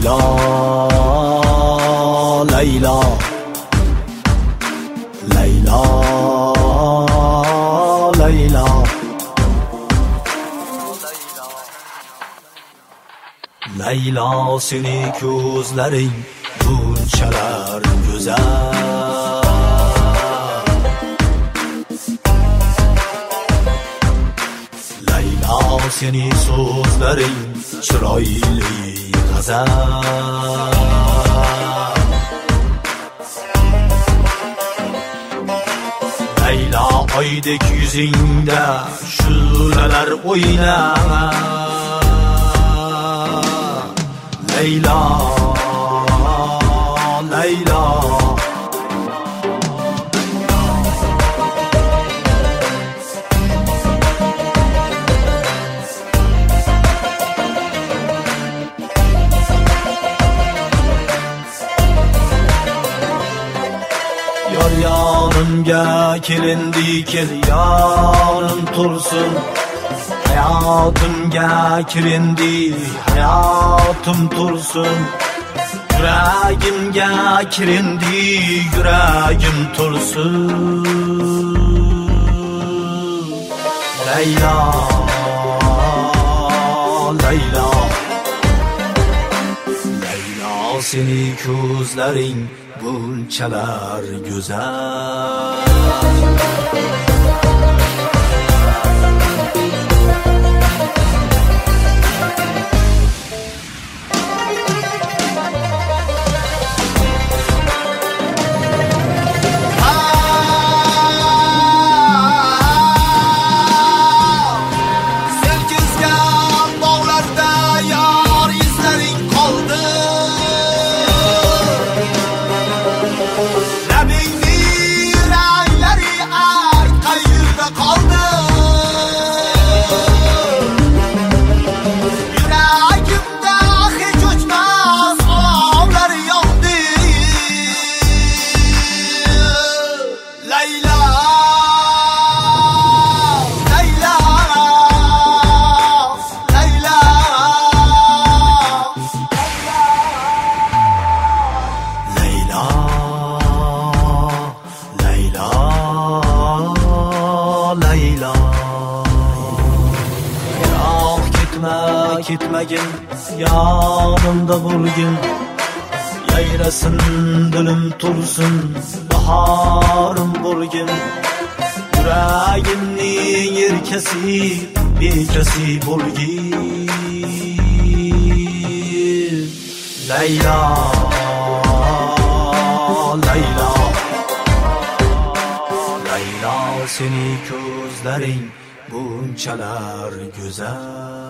Leyla, Leyla, Leyla, Leyla, Leyla, seni ko'zlaring bunchalar go'zal. Leyla, seni so'zlaring chiroyli g'azal. Leyla, oydek yuzingda shu'lalar o'ynar. Leyla, Leyla, yar yanımga kelindi, kel yanım tursun. Hayatımga kirindi, hayatım tursun. Yüreğimga kirindi, yüreğim tursun. Leyla, Leyla, Leyla, seni ko'zlaring bunchalar go'zal. Ketmagin yanımda bo'lgin, yayrasın dilim tursun, baharım bo'lgin. Yüreğimning erkasi, bekasi bo'lgin. Leyla, Leyla, Leyla, seni ko'zlaring bunchalar go'zal.